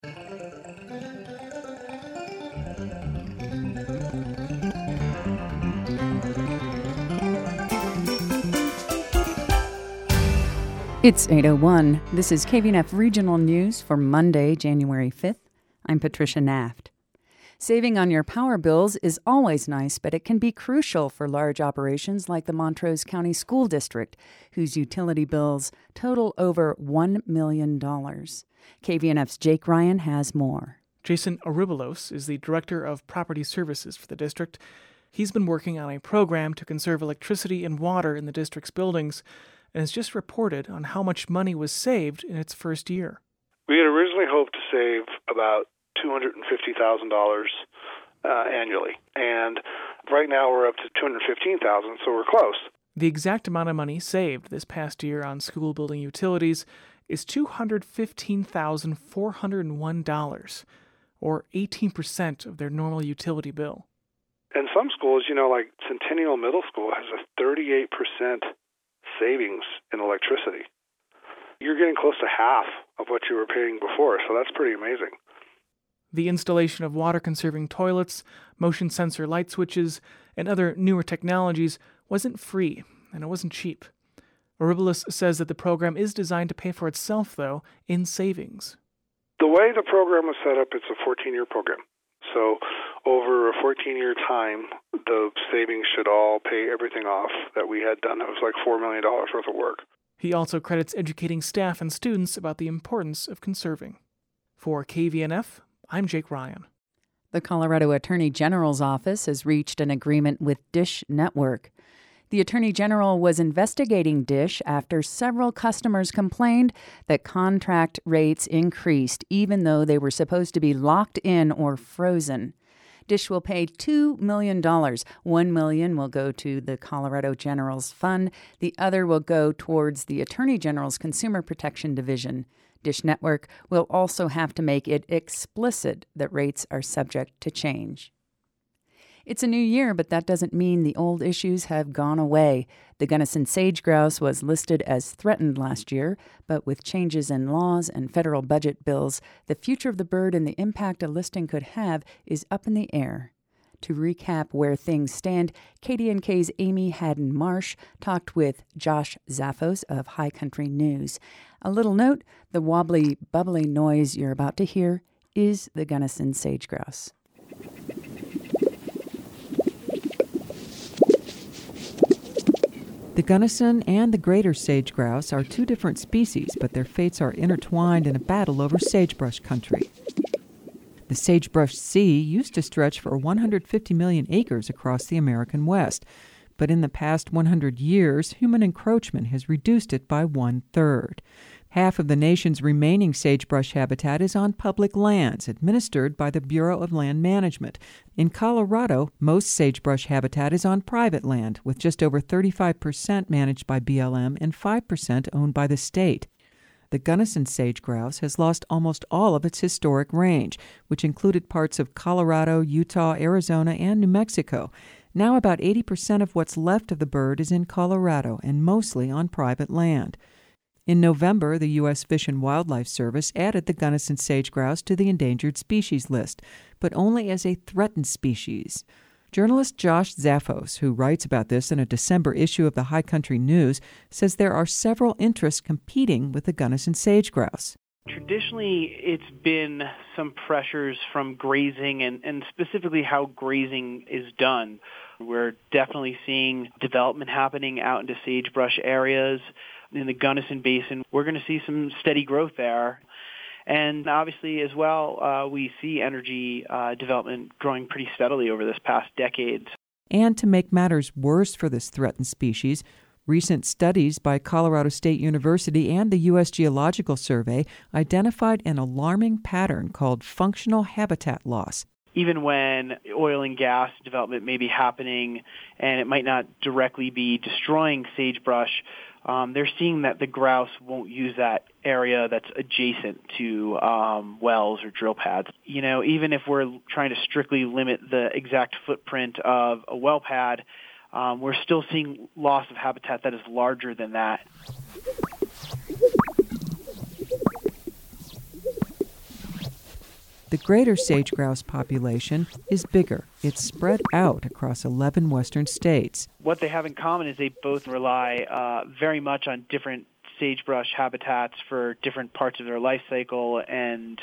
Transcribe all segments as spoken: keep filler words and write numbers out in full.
It's eight oh one. This is K V N F Regional News for Monday, January fifth. I'm Patricia Naft. Saving on your power bills is always nice, but it can be crucial for large operations like the Montrose County School District, whose utility bills total over one million dollars. K V N F's Jake Ryan has more. Jason Aribolos is the Director of Property Services for the district. He's been working on a program to conserve electricity and water in the district's buildings, and has just reported on how much money was saved in its first year. We had originally hoped to save about two hundred fifty thousand dollars uh, annually, and right now we're up to two hundred fifteen thousand dollars, so we're close. The exact amount of money saved this past year on school building utilities is two hundred fifteen thousand four hundred one dollars, or eighteen percent of their normal utility bill. And some schools, you know, like Centennial Middle School has a thirty-eight percent savings in electricity. You're getting close to half of what you were paying before, so that's pretty amazing. The installation of water-conserving toilets, motion sensor light switches, and other newer technologies wasn't free, and it wasn't cheap. Aribolos says that the program is designed to pay for itself, though, in savings. The way the program was set up, it's a fourteen-year program. So over a fourteen-year time, the savings should all pay everything off that we had done. It was like four million dollars worth of work. He also credits educating staff and students about the importance of conserving. For K V N F, I'm Jake Ryan. The Colorado Attorney General's office has reached an agreement with Dish Network. The Attorney General was investigating Dish after several customers complained that contract rates increased even though they were supposed to be locked in or frozen. Dish will pay two million dollars. One million dollars will go to the Colorado General's Fund. The other will go towards the Attorney General's Consumer Protection Division. Dish Network will also have to make it explicit that rates are subject to change. It's a new year, but that doesn't mean the old issues have gone away. The Gunnison sage grouse was listed as threatened last year, but with changes in laws and federal budget bills, the future of the bird and the impact a listing could have is up in the air. To recap where things stand, K D N K's Amy Haddon-Marsh talked with Josh Zaffos of High Country News. A little note, the wobbly, bubbly noise you're about to hear is the Gunnison sage grouse. The Gunnison and the greater sage grouse are two different species, but their fates are intertwined in a battle over sagebrush country. The sagebrush sea used to stretch for one hundred fifty million acres across the American West, but in the past one hundred years, human encroachment has reduced it by one-third. Half of the nation's remaining sagebrush habitat is on public lands administered by the Bureau of Land Management. In Colorado, most sagebrush habitat is on private land, with just over thirty-five percent managed by B L M and five percent owned by the state. The Gunnison sage grouse has lost almost all of its historic range, which included parts of Colorado, Utah, Arizona, and New Mexico. Now about eighty percent of what's left of the bird is in Colorado and mostly on private land. In November, the U S Fish and Wildlife Service added the Gunnison sage grouse to the endangered species list, but only as a threatened species. Journalist Josh Zaffos, who writes about this in a December issue of the High Country News, says there are several interests competing with the Gunnison sage grouse. Traditionally, it's been some pressures from grazing and, and specifically how grazing is done. We're definitely seeing development happening out into sagebrush areas. In the Gunnison Basin, we're going to see some steady growth there. And obviously, as well, uh, we see energy uh, development growing pretty steadily over this past decade. And to make matters worse for this threatened species, recent studies by Colorado State University and the U S Geological Survey identified an alarming pattern called functional habitat loss. Even when oil and gas development may be happening and it might not directly be destroying sagebrush, um, they're seeing that the grouse won't use that area that's adjacent to um, wells or drill pads. You know, even if we're trying to strictly limit the exact footprint of a well pad, um, we're still seeing loss of habitat that is larger than that. The greater sage-grouse population is bigger. It's spread out across eleven western states. What they have in common is they both rely uh, very much on different sagebrush habitats for different parts of their life cycle, and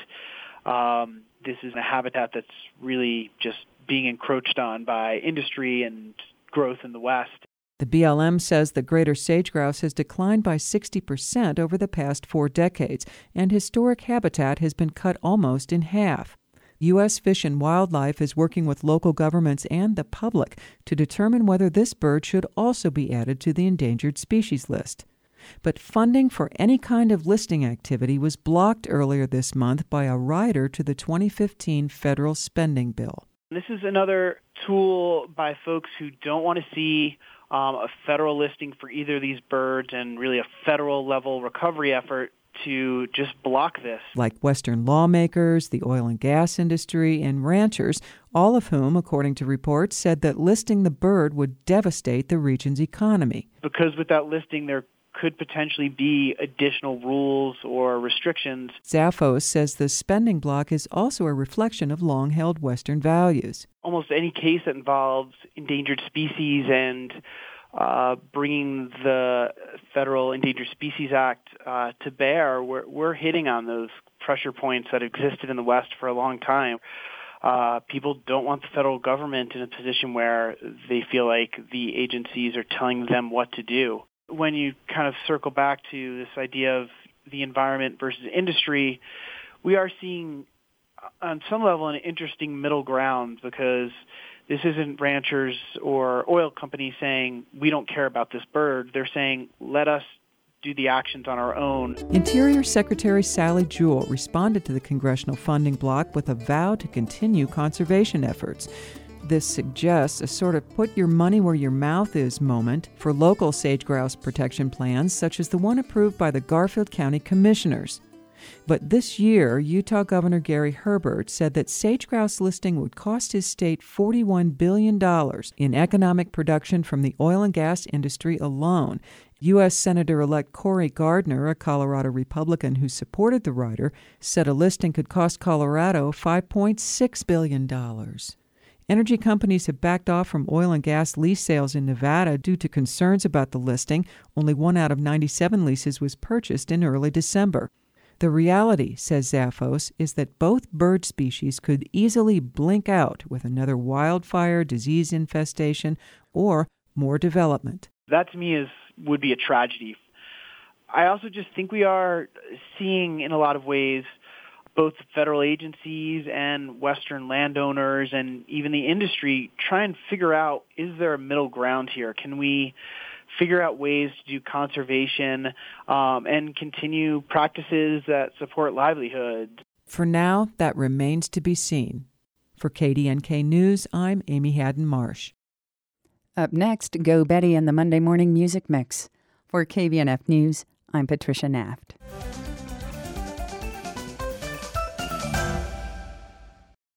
um, this is a habitat that's really just being encroached on by industry and growth in the West. The B L M says the greater sage-grouse has declined by sixty percent over the past four decades, and historic habitat has been cut almost in half. U S Fish and Wildlife is working with local governments and the public to determine whether this bird should also be added to the endangered species list. But funding for any kind of listing activity was blocked earlier this month by a rider to the twenty fifteen federal spending bill. This is another tool by folks who don't want to see um, a federal listing for either of these birds and really a federal-level recovery effort to just block this. Like Western lawmakers, the oil and gas industry, and ranchers, all of whom, according to reports, said that listing the bird would devastate the region's economy. Because with that listing, there could potentially be additional rules or restrictions. Zaffos says the spending block is also a reflection of long-held Western values. Almost any case that involves endangered species and uh, bringing the Federal Endangered Species Act uh, to bear, we're, we're hitting on those pressure points that existed in the West for a long time. Uh, people don't want the federal government in a position where they feel like the agencies are telling them what to do. When you kind of circle back to this idea of the environment versus industry, we are seeing on some level an interesting middle ground, because this isn't ranchers or oil companies saying, we don't care about this bird. They're saying, let us do the actions on our own. Interior Secretary Sally Jewell responded to the congressional funding block with a vow to continue conservation efforts. This suggests a sort of put your money where your mouth is moment for local sage-grouse protection plans, such as the one approved by the Garfield County Commissioners. But this year, Utah Governor Gary Herbert said that sage-grouse listing would cost his state forty-one billion dollars in economic production from the oil and gas industry alone. U S Senator-elect Cory Gardner, a Colorado Republican who supported the rider, said a listing could cost Colorado five point six billion dollars. Energy companies have backed off from oil and gas lease sales in Nevada due to concerns about the listing. Only one out of ninety-seven leases was purchased in early December. The reality, says Zaffos, is that both bird species could easily blink out with another wildfire, disease infestation, or more development. That to me is would be a tragedy. I also just think we are seeing in a lot of ways both federal agencies and Western landowners and even the industry try and figure out, is there a middle ground here? Can we figure out ways to do conservation um, and continue practices that support livelihood? For now, that remains to be seen. For K D N K News, I'm Amy Haddon Marsh. Up next, Go Betty and the Monday Morning Music Mix. For K B N F News, I'm Patricia Naft.